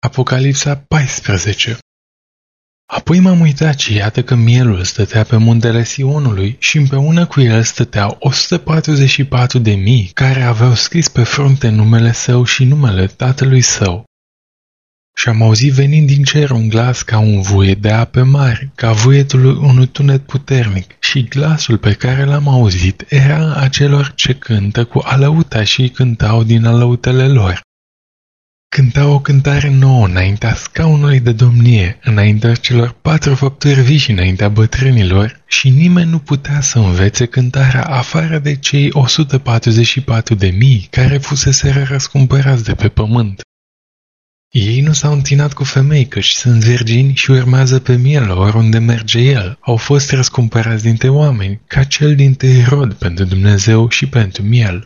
Apocalipsa 14. Apoi m-am uitat și iată că mielul stătea pe muntele Sionului și împreună cu el stăteau 144.000 care aveau scris pe frunte numele său și numele tatălui său. Și am auzit venind din cer un glas ca un vuiet de ape mari, ca vuietul unui tunet puternic, și glasul pe care l-am auzit era a celor ce cântă cu alăuta și cântau din alăutele lor. Cântau o cântare nouă înaintea scaunului de domnie, înaintea celor 4 făpturi vii și înaintea bătrânilor, și nimeni nu putea să învețe cântarea afară de cei 144.000 care fuseseră răscumpărați de pe pământ. Ei nu s-au întinat cu femei, căci sunt virgini și urmează pe miel oriunde merge el. Au fost răscumpărați dintre oameni, ca cel dintre rod pentru Dumnezeu și pentru miel.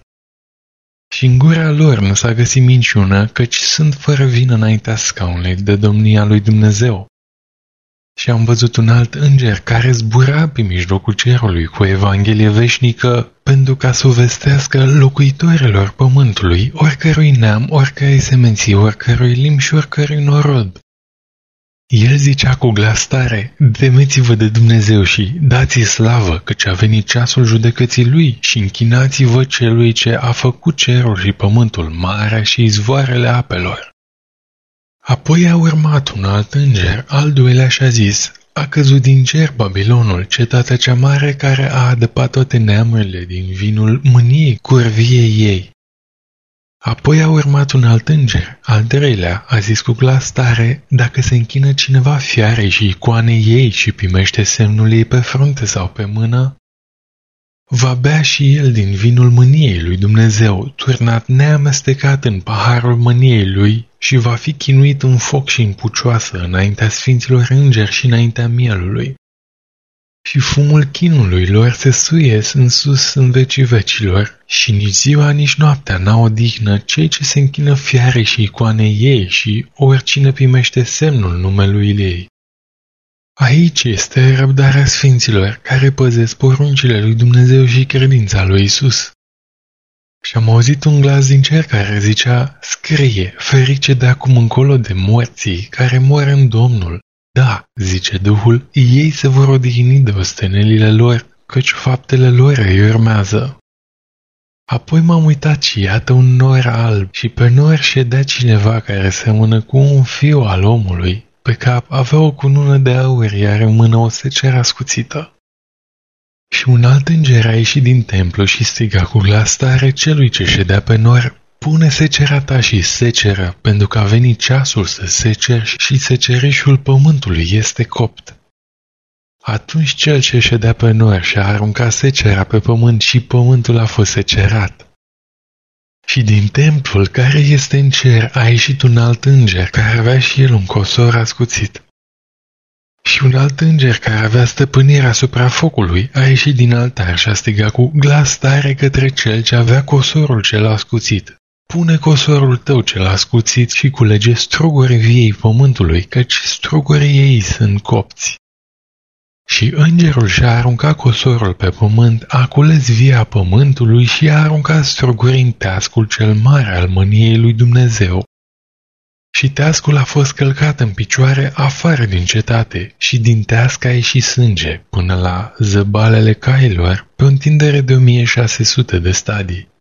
Și în gura lor nu s-a găsit minciună, căci sunt fără vină înaintea scaunului de domnia lui Dumnezeu. Și am văzut un alt înger care zbura pe mijlocul cerului cu Evanghelie veșnică, pentru ca să o vestească locuitorilor pământului, oricărui neam, oricărei semenții, oricărui limbi și oricărui norod. El zicea cu glas tare: temeți-vă de Dumnezeu și dați-i slavă, căci a venit ceasul judecății lui, și închinați-vă celui ce a făcut cerul și pământul, marea și izvoarele apelor. Apoi a urmat un alt înger, al doilea, și a zis: a căzut din cer Babilonul, cetatea cea mare care a adăpat toate neamurile din vinul mâniei curviei ei. Apoi a urmat un alt înger, al treilea, a zis cu glas tare: dacă se închină cineva fiarei și icoanei ei și primește semnul ei pe frunte sau pe mână, va bea și el din vinul mâniei lui Dumnezeu, turnat neamestecat în paharul mâniei lui, și va fi chinuit în foc și în pucioasă înaintea sfinților îngeri și înaintea mielului. Și fumul chinului lor se suie în sus în vecii vecilor, și nici ziua, nici noaptea n-au odihnă cei ce se închină fiarei și icoanei ei și oricine primește semnul numelui ei. Aici este răbdarea sfinților care păzesc poruncile lui Dumnezeu și credința lui Isus. Și am auzit un glas din cer care zicea: scrie, ferice de acum încolo de morții care mor în Domnul. Da, zice Duhul, ei se vor odihni de ostenelile lor, căci faptele lor îi urmează. Apoi m-am uitat și iată un nor alb, și pe nor ședea cineva care seamănă cu un fiu al omului. Pe cap avea o cunună de aur, iar în mână o seceră ascuțită. Și un alt înger a ieșit din templu și striga cu glas tare celui ce ședea pe nor: pune secera ta și seceră, pentru că a venit ceasul să seceri și secerișul pământului este copt. Atunci cel ce ședea pe nor și-a aruncat secera pe pământ și pământul a fost secerat. Și din templul care este în cer a ieșit un alt înger care avea și el un cosor ascuțit. Și un alt înger care avea stăpânirea asupra focului a ieșit din altar și a strigat cu glas tare către cel ce avea cosorul cel ascuțit: pune cosorul tău cel ascuțit și culege strugurii viei pământului, căci strugurii ei sunt copți. Și îngerul și-a aruncat cosorul pe pământ, a cules via pământului și a aruncat strugurii în teascul cel mare al mâniei lui Dumnezeu. Și teascul a fost călcat în picioare afară din cetate, și din teasc a ieșit sânge până la zăbalele cailor, pe o întindere de 1600 de stadii.